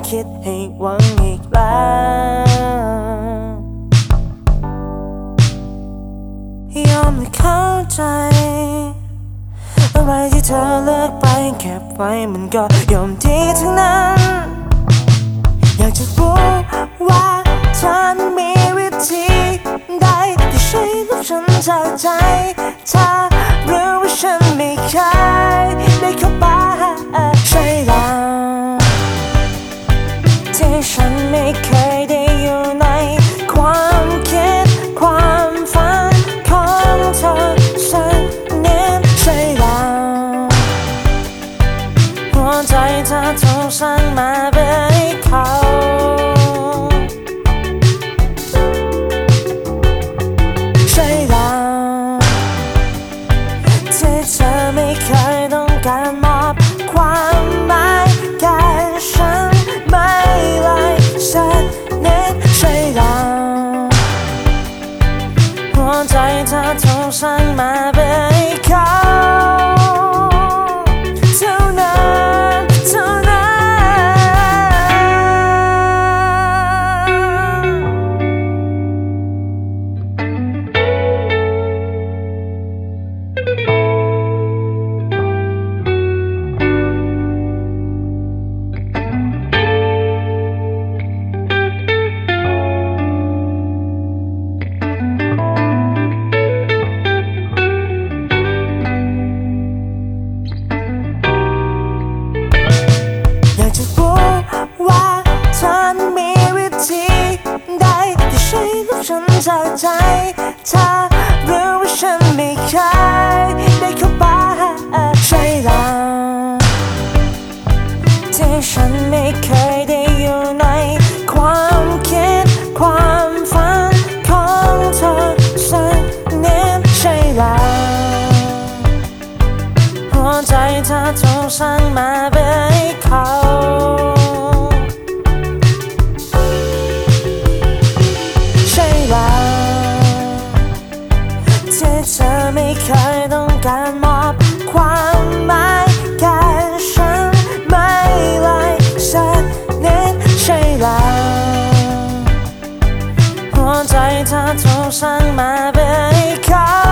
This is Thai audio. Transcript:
คิดให้หวังอีกแล้วยอมไม่เข้าใจอะไรที่เธอเลือกไปเก็บไว้มันก็ยอมดีทั้งนั้นอยากจะรู้ว่าเธอนั้นมีวิธีใดที่ช่วยลบฉันจากใจเธอรู้ว่าฉันไม่เคยได้เข้าไปใช่แล้วที่ฉันไม่เคยได้อยู่ในความคิดความฝันของเธอสักนิดใช่แล้วหัวใจเธอถูกสร้างมาเพื่อให้เขาใช่แล้วที่เธอไม่เคยต้องการมอบความหมายแก่ฉันไม่เลยสักนิดใช่แล้วหัวใจเธอถูกสร้างมาเพื่อให้เขาเท่านั้นเท่านั้นอยากจะรู้ว่าเธอนั้นมีวิธีใดที่ช่วยลบฉันจากใจเธอรู้ว่าฉันไม่เคยได้เข้าไปใช่แล้วที่ฉันไม่เคยได้อยู่ในความคิดความฝันของเธอสักนิดใช่แล้วหัวใจเธอถูกสร้างมาเพื่อให้เขาใช่แล้วที่เธอไม่เคยต้องการมอบความหมายแก่ฉันไม่เลยสักนิดใช่แล้วหัวใจเธอถูกสร้างมาเพื่อให้เขา